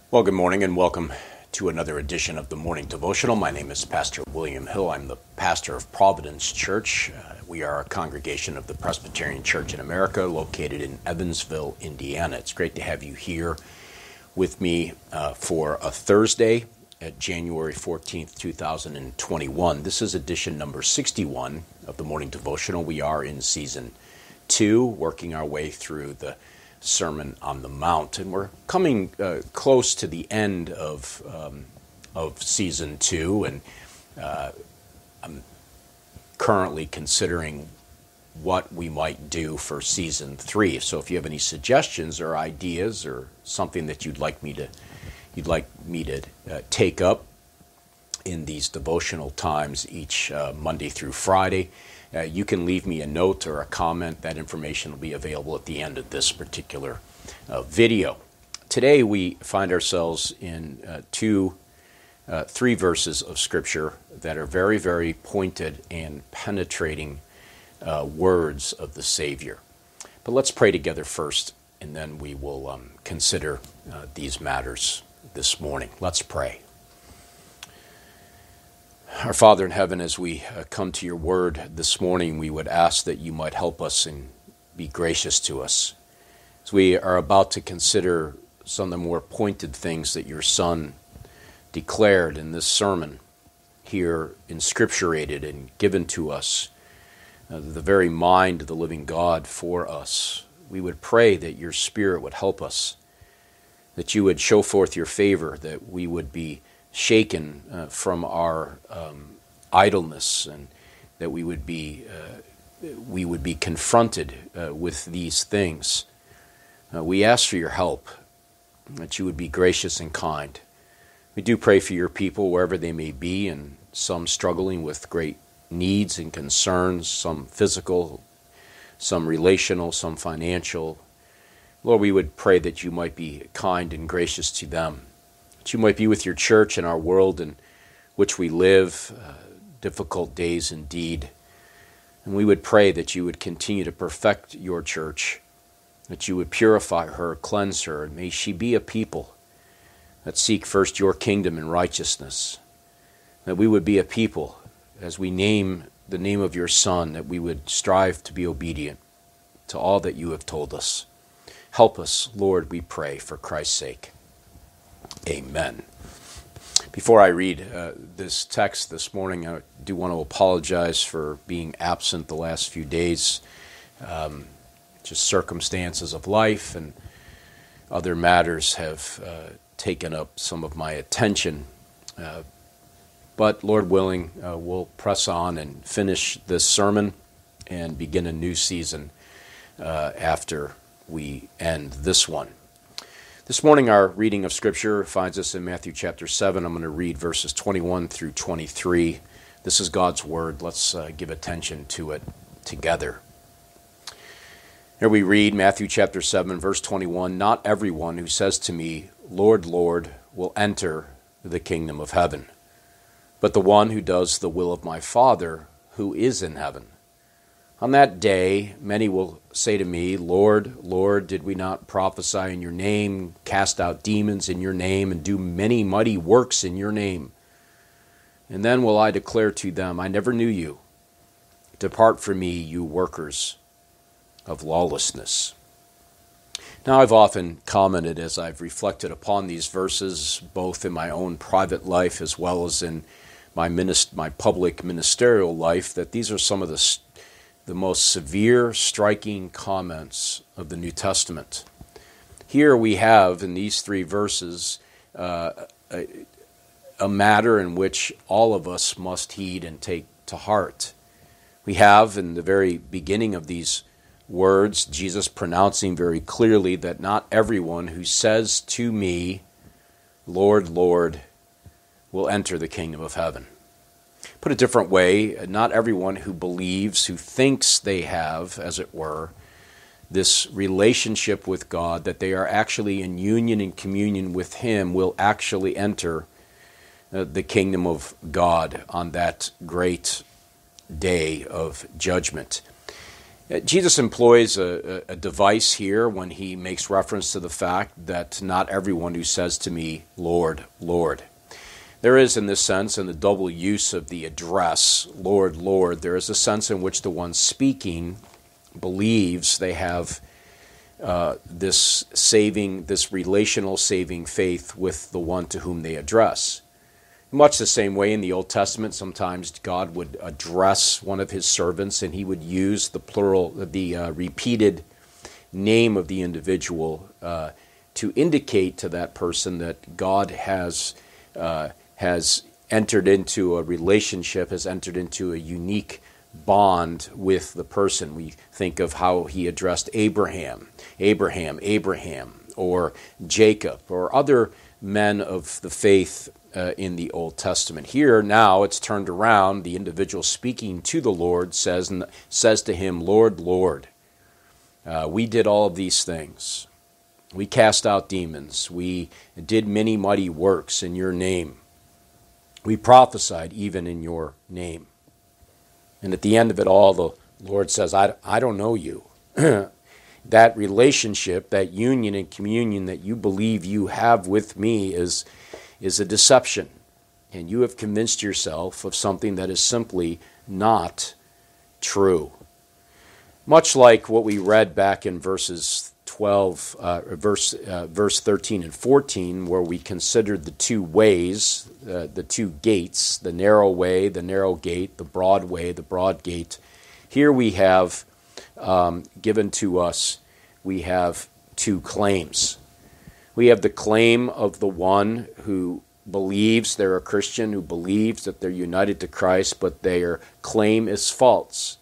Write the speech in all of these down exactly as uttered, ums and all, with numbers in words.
Well, good morning and welcome to another edition of the Morning Devotional. My name is Pastor William Hill. I'm the pastor of Providence Church. Uh, we are a congregation of the Presbyterian Church in America located in Evansville, Indiana. It's great to have you here with me uh, for a Thursday at January fourteenth, two thousand twenty-one. This is edition number sixty-one of the Morning Devotional. We are in season two, working our way through the Sermon on the Mount, and we're coming uh, close to the end of um, of season two, and uh, I'm currently considering what we might do for season three. So, if you have any suggestions or ideas or something that you'd like me to you'd like me to uh, take up in these devotional times each uh, Monday through Friday, Uh, you can leave me a note or a comment. That information will be available at the end of this particular uh, video. Today we find ourselves in uh, two, uh, three verses of Scripture that are very, very pointed and penetrating uh, words of the Savior. But let's pray together first, and then we will um, consider uh, these matters this morning. Let's pray. Our Father in heaven, as we uh, come to your word this morning, we would ask that you might help us and be gracious to us. As we are about to consider some of the more pointed things that your Son declared in this sermon, here inscripturated and given to us, uh, the very mind of the living God for us, we would pray that your Spirit would help us, that you would show forth your favor, that we would be shaken uh, from our um, idleness, and that we would be uh, we would be confronted uh, with these things. Uh, we ask for your help, that you would be gracious and kind. We do pray for your people wherever they may be, and some struggling with great needs and concerns, some physical, some relational, some financial. Lord, we would pray that you might be kind and gracious to them, that you might be with your church and our world in which we live, uh, difficult days indeed. And we would pray that you would continue to perfect your church, that you would purify her, cleanse her, and may she be a people that seek first your kingdom and righteousness, that we would be a people, as we name the name of your Son, that we would strive to be obedient to all that you have told us. Help us, Lord, we pray, for Christ's sake. Amen. Before I read uh, this text this morning, I do want to apologize for being absent the last few days. Um, just circumstances of life and other matters have uh, taken up some of my attention. Uh, but Lord willing, uh, we'll press on and finish this sermon and begin a new season uh, after we end this one. This morning, our reading of Scripture finds us in Matthew chapter seven. I'm going to read verses twenty-one through twenty-three. This is God's Word. Let's uh, give attention to it together. Here we read Matthew chapter seven, verse twenty-one, "Not everyone who says to me, 'Lord, Lord,' will enter the kingdom of heaven, but the one who does the will of my Father who is in heaven. On that day, many will say to me, 'Lord, Lord, did we not prophesy in your name, cast out demons in your name, and do many mighty works in your name?' And then will I declare to them, 'I never knew you. Depart from me, you workers of lawlessness.'" Now, I've often commented as I've reflected upon these verses, both in my own private life as well as in my minist- my public ministerial life, that these are some of the st- the most severe, striking comments of the New Testament. Here we have, in these three verses, uh, a, a matter in which all of us must heed and take to heart. We have, in the very beginning of these words, Jesus pronouncing very clearly that not everyone who says to me, "Lord, Lord," will enter the kingdom of heaven. Put a different way, not everyone who believes, who thinks they have, as it were, this relationship with God, that they are actually in union and communion with Him, will actually enter uh, the kingdom of God on that great day of judgment. Jesus employs a, a device here when he makes reference to the fact that not everyone who says to me, Lord, Lord. There is, in this sense, in the double use of the address, Lord, Lord, there is a sense in which the one speaking believes they have uh, this saving, this relational saving faith with the one to whom they address. Much the same way in the Old Testament, sometimes God would address one of his servants and he would use the plural, the uh, repeated name of the individual uh, to indicate to that person that God has uh, has entered into a relationship, has entered into a unique bond with the person. We think of how he addressed Abraham, Abraham, Abraham, or Jacob, or other men of the faith Uh, in the Old Testament. Here, now, it's turned around. The individual speaking to the Lord says says to him, Lord, Lord, uh, we did all of these things. We cast out demons. We did many mighty works in your name. We prophesied even in your name. And at the end of it all, the Lord says, I, I don't know you. That relationship, that union and communion that you believe you have with me is is a deception, and you have convinced yourself of something that is simply not true. Much like what we read back in verses twelve, uh, verse uh, verse thirteen and fourteen, where we considered the two ways, uh, the two gates, the narrow way, the narrow gate, the broad way, the broad gate. Here we have um, given to us, we have two claims. We have the claim of the one who believes they're a Christian, who believes that they're united to Christ, but their claim is false.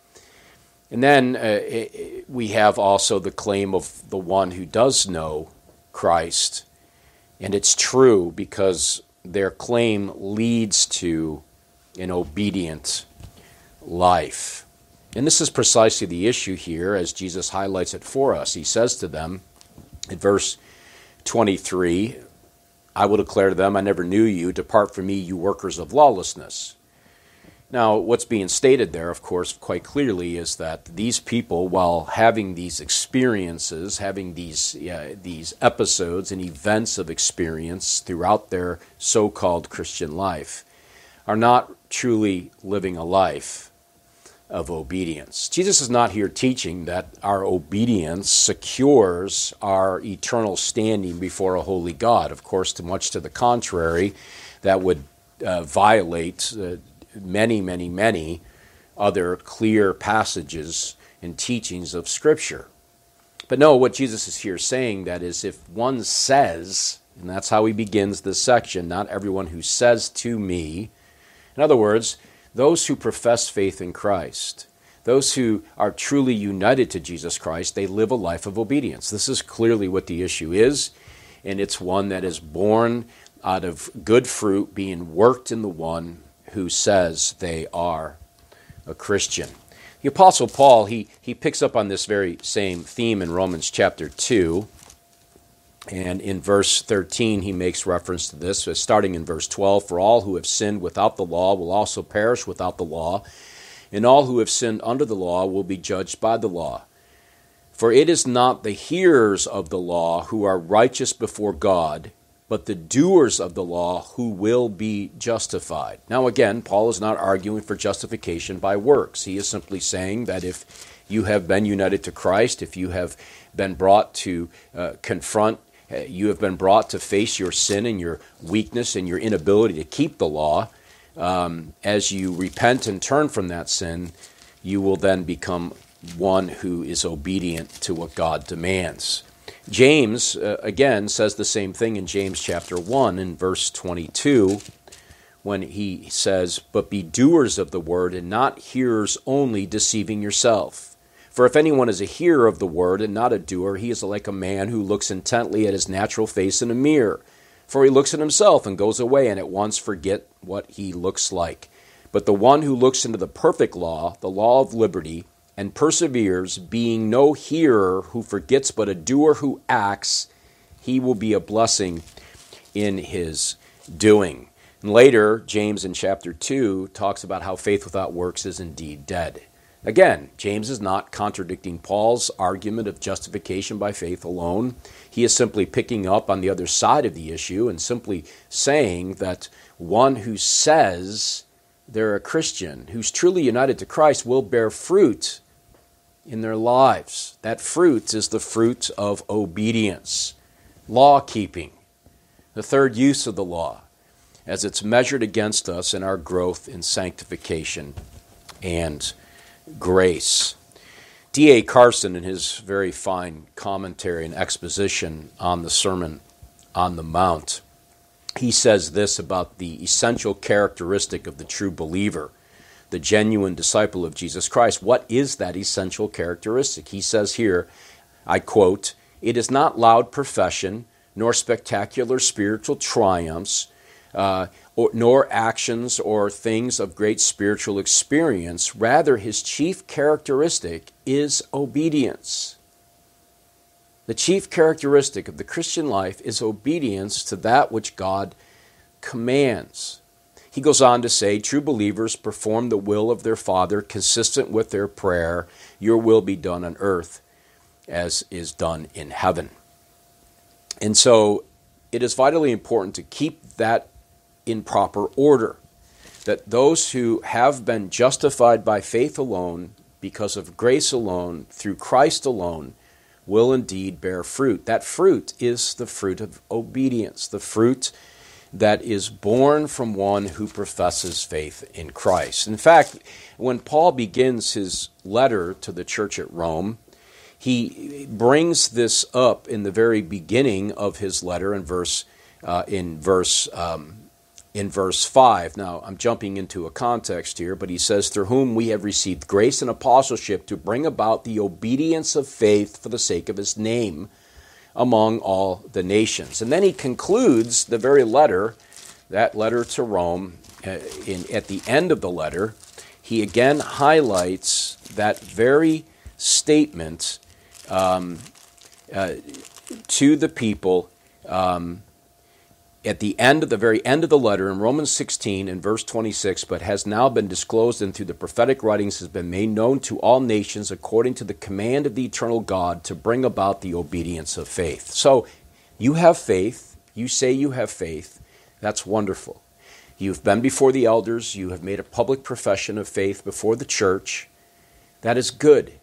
And then uh, we have also the claim of the one who does know Christ, and it's true because their claim leads to an obedient life. And this is precisely the issue here as Jesus highlights it for us. He says to them in verse twenty-three, I will declare to them, I never knew you. Depart from me, you workers of lawlessness. Now, what's being stated there, of course, quite clearly is that these people, while having these experiences, having these uh, these episodes and events of experience throughout their so-called Christian life, are not truly living a life of obedience. Jesus is not here teaching that our obedience secures our eternal standing before a holy God. Of course, to much to the contrary, that would uh, violate uh, many, many, many other clear passages and teachings of Scripture. But no, what Jesus is here saying, that is, if one says, and that's how he begins this section, not everyone who says to me. In other words, those who profess faith in Christ, those who are truly united to Jesus Christ, they live a life of obedience. This is clearly what the issue is, and it's one that is born out of good fruit being worked in the one who says they are a Christian. The Apostle Paul, he, he picks up on this very same theme in Romans chapter two, and in verse thirteen, he makes reference to this, starting in verse twelve, for all who have sinned without the law will also perish without the law, and all who have sinned under the law will be judged by the law. For it is not the hearers of the law who are righteous before God, but the doers of the law who will be justified. Now again, Paul is not arguing for justification by works. He is simply saying that if you have been united to Christ, if you have been brought to uh, confront You have been brought to face your sin and your weakness and your inability to keep the law. Um, as you repent and turn from that sin, you will then become one who is obedient to what God demands. James, uh, again, says the same thing in James chapter one in verse twenty-two, when he says, but be doers of the word and not hearers only, deceiving yourself. For if anyone is a hearer of the word and not a doer, he is like a man who looks intently at his natural face in a mirror. For he looks at himself and goes away and at once forget what he looks like. But the one who looks into the perfect law, the law of liberty, and perseveres, being no hearer who forgets but a doer who acts, he will be a blessing in his doing. And later, James in chapter two talks about how faith without works is indeed dead. Again, James is not contradicting Paul's argument of justification by faith alone. He is simply picking up on the other side of the issue and simply saying that one who says they're a Christian, who's truly united to Christ, will bear fruit in their lives. That fruit is the fruit of obedience, law-keeping, the third use of the law, as it's measured against us in our growth in sanctification and grace. D A Carson, in his very fine commentary and exposition on the Sermon on the Mount, he says this about the essential characteristic of the true believer, the genuine disciple of Jesus Christ. What is that essential characteristic? He says here, I quote, "It is not loud profession, nor spectacular spiritual triumphs, uh, or, nor actions or things of great spiritual experience. Rather, his chief characteristic is obedience." The chief characteristic of the Christian life is obedience to that which God commands. He goes on to say, true believers perform the will of their Father consistent with their prayer, "Your will be done on earth as is done in heaven." And so it is vitally important to keep that in proper order, that those who have been justified by faith alone, because of grace alone, through Christ alone, will indeed bear fruit. That fruit is the fruit of obedience, the fruit that is born from one who professes faith in Christ. In fact, when Paul begins his letter to the church at Rome, he brings this up in the very beginning of his letter in verse uh, in verse um, in verse five. Now, I'm jumping into a context here, but he says, "Through whom we have received grace and apostleship to bring about the obedience of faith for the sake of his name among all the nations." And then he concludes the very letter, that letter to Rome, uh, in, at the end of the letter, he again highlights that very statement um, uh, to the people um, at the end of the very end of the letter in Romans sixteen and verse twenty-six, "But has now been disclosed and through the prophetic writings has been made known to all nations according to the command of the eternal God to bring about the obedience of faith." So you have faith, you say you have faith, that's wonderful. You've been before the elders, you have made a public profession of faith before the church, that is good.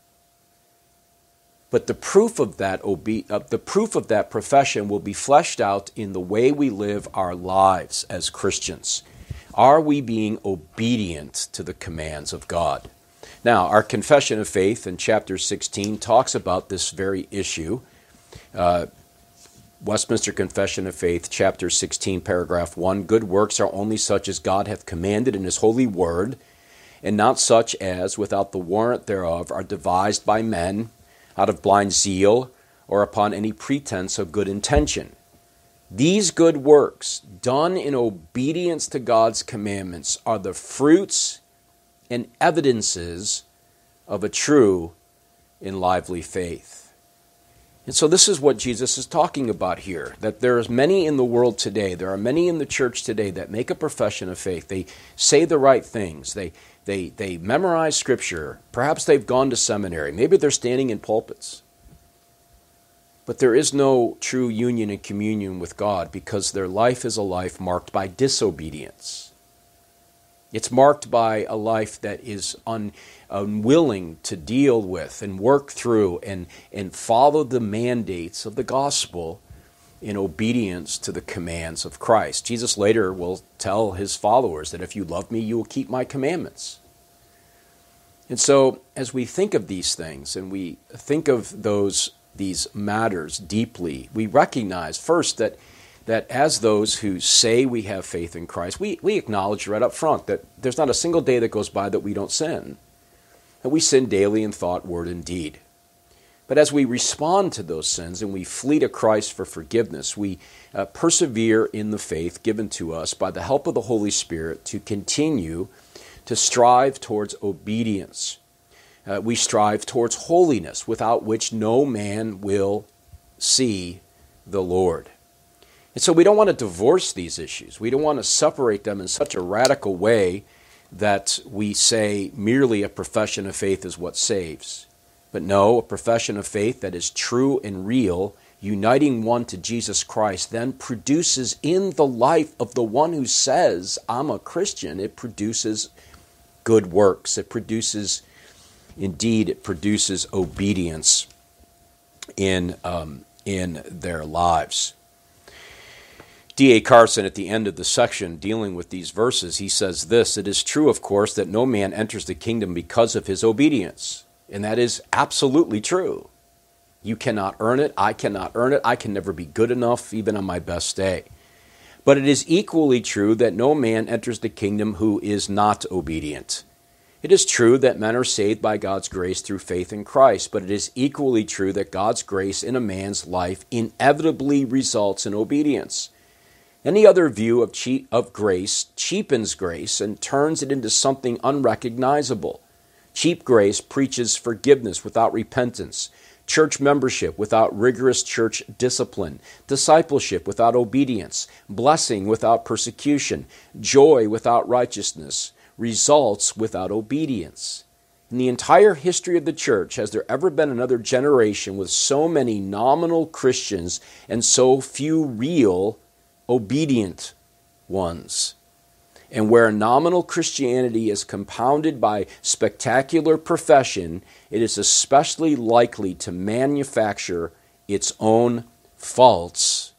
But the proof of that obe- uh, the proof of that profession will be fleshed out in the way we live our lives as Christians. Are we being obedient to the commands of God? Now, our confession of faith in chapter sixteen talks about this very issue. Uh, Westminster Confession of Faith, chapter sixteen, paragraph one, "Good works are only such as God hath commanded in his holy word, and not such as, without the warrant thereof, are devised by men, out of blind zeal, or upon any pretense of good intention. These good works, done in obedience to God's commandments, are the fruits and evidences of a true and lively faith." And so this is what Jesus is talking about here, that there are many in the world today, there are many in the church today that make a profession of faith. They say the right things. They They they memorize Scripture. Perhaps they've gone to seminary. Maybe they're standing in pulpits. But there is no true union and communion with God because their life is a life marked by disobedience. It's marked by a life that is un, unwilling to deal with and work through and, and follow the mandates of the gospel in obedience to the commands of Christ. Jesus later will tell his followers that if you love me, you will keep my commandments. And so as we think of these things and we think of those these matters deeply, we recognize first that that as those who say we have faith in Christ, we, we acknowledge right up front that there's not a single day that goes by that we don't sin. That we sin daily in thought, word, and deed. But as we respond to those sins and we flee to Christ for forgiveness, we uh, persevere in the faith given to us by the help of the Holy Spirit to continue to strive towards obedience. Uh, we strive towards holiness, without which no man will see the Lord. And so we don't want to divorce these issues. We don't want to separate them in such a radical way that we say merely a profession of faith is what saves. But no, a profession of faith that is true and real, uniting one to Jesus Christ, then produces in the life of the one who says, I'm a Christian, it produces good works. It produces, indeed, it produces obedience in, um, in their lives. D A Carson, at the end of the section dealing with these verses, he says this, it is true, of course, that no man enters the kingdom because of his obedience. And that is absolutely true. You cannot earn it. I cannot earn it. I can never be good enough, even on my best day. But it is equally true that no man enters the kingdom who is not obedient. It is true that men are saved by God's grace through faith in Christ, but it is equally true that God's grace in a man's life inevitably results in obedience. Any other view of, cheap, of grace cheapens grace and turns it into something unrecognizable. Cheap grace preaches forgiveness without repentance, church membership without rigorous church discipline, discipleship without obedience, blessing without persecution, joy without righteousness, results without obedience. In the entire history of the church, has there ever been another generation with so many nominal Christians and so few real obedient ones? And where nominal Christianity is compounded by spectacular profession, it is especially likely to manufacture its own false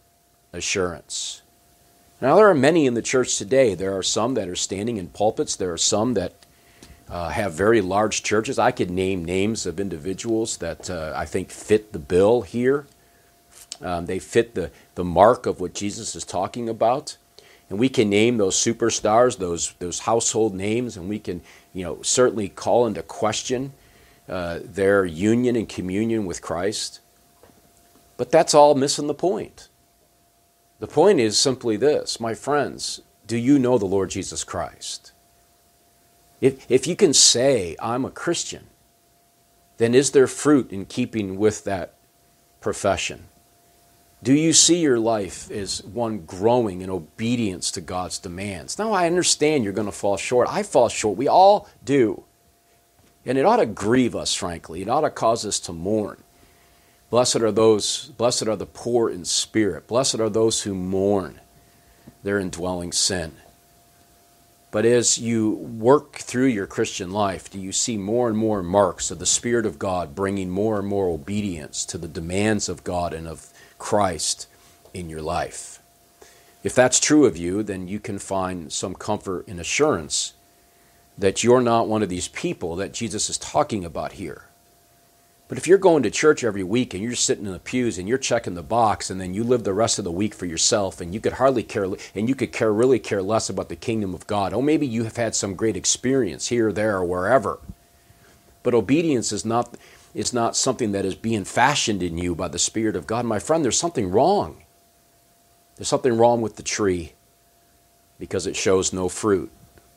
assurance. Now, there are many in the church today. There are some that are standing in pulpits. There are some that uh, have very large churches. I could name names of individuals that uh, I think fit the bill here. Um, they fit the, the mark of what Jesus is talking about. And we can name those superstars, those those household names, and we can, you know, certainly call into question uh, their union and communion with Christ. But that's all missing the point. The point is simply this, my friends, do you know the Lord Jesus Christ? If, if you can say, I'm a Christian, then is there fruit in keeping with that profession? Do you see your life as one growing in obedience to God's demands? Now, I understand you're going to fall short. I fall short. We all do. And it ought to grieve us, frankly. It ought to cause us to mourn. Blessed are those, blessed are the poor in spirit. Blessed are those who mourn their indwelling sin. But as you work through your Christian life, do you see more and more marks of the Spirit of God bringing more and more obedience to the demands of God and of Christ in your life? If that's true of you, then you can find some comfort and assurance that you're not one of these people that Jesus is talking about here. But if you're going to church every week and you're sitting in the pews and you're checking the box and then you live the rest of the week for yourself and you could hardly care and you could care really care less about the kingdom of God, oh, maybe you have had some great experience here, there, or wherever. But obedience is not It's not something that is being fashioned in you by the Spirit of God. My friend, there's something wrong. There's something wrong with the tree because it shows no fruit.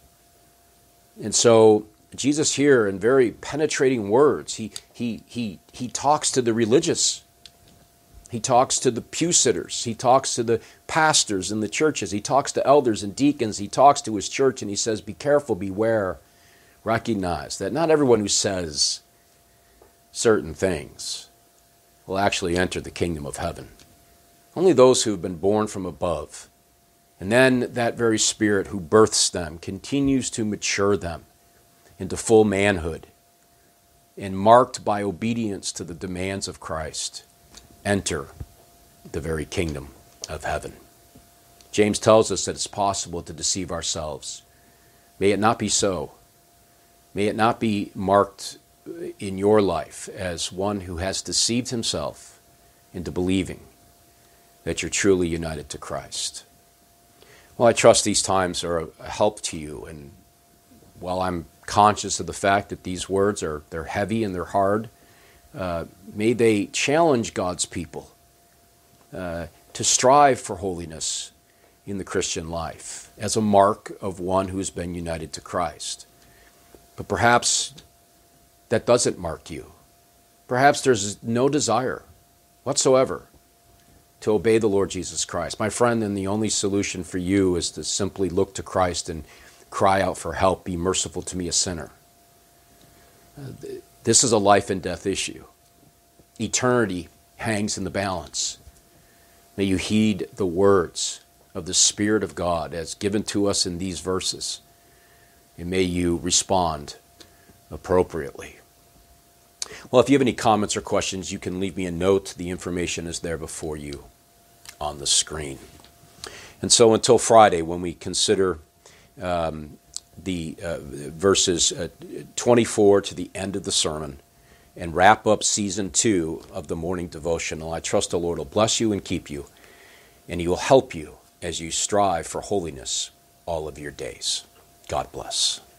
And so Jesus here, in very penetrating words, he he he he talks to the religious. He talks to the pew sitters. He talks to the pastors in the churches. He talks to elders and deacons. He talks to his church and he says, be careful, beware, recognize that not everyone who says certain things will actually enter the kingdom of heaven. Only those who have been born from above. And then that very Spirit who births them continues to mature them into full manhood and marked by obedience to the demands of Christ, enter the very kingdom of heaven. James tells us that it's possible to deceive ourselves. May it not be so. May it not be marked in your life as one who has deceived himself into believing that you're truly united to Christ. Well, I trust these times are a help to you, and while I'm conscious of the fact that these words are they're heavy and they're hard, uh, may they challenge God's people uh, to strive for holiness in the Christian life as a mark of one who has been united to Christ. But perhaps that doesn't mark you. Perhaps there's no desire whatsoever to obey the Lord Jesus Christ. My friend, then the only solution for you is to simply look to Christ and cry out for help, be merciful to me, a sinner. This is a life and death issue. Eternity hangs in the balance. May you heed the words of the Spirit of God as given to us in these verses, and may you respond appropriately. Well, if you have any comments or questions, you can leave me a note. The information is there before you on the screen. And so until Friday, when we consider um, the uh, verses uh, twenty-four to the end of the sermon and wrap up season two of the morning devotional, I trust the Lord will bless you and keep you, and He will help you as you strive for holiness all of your days. God bless.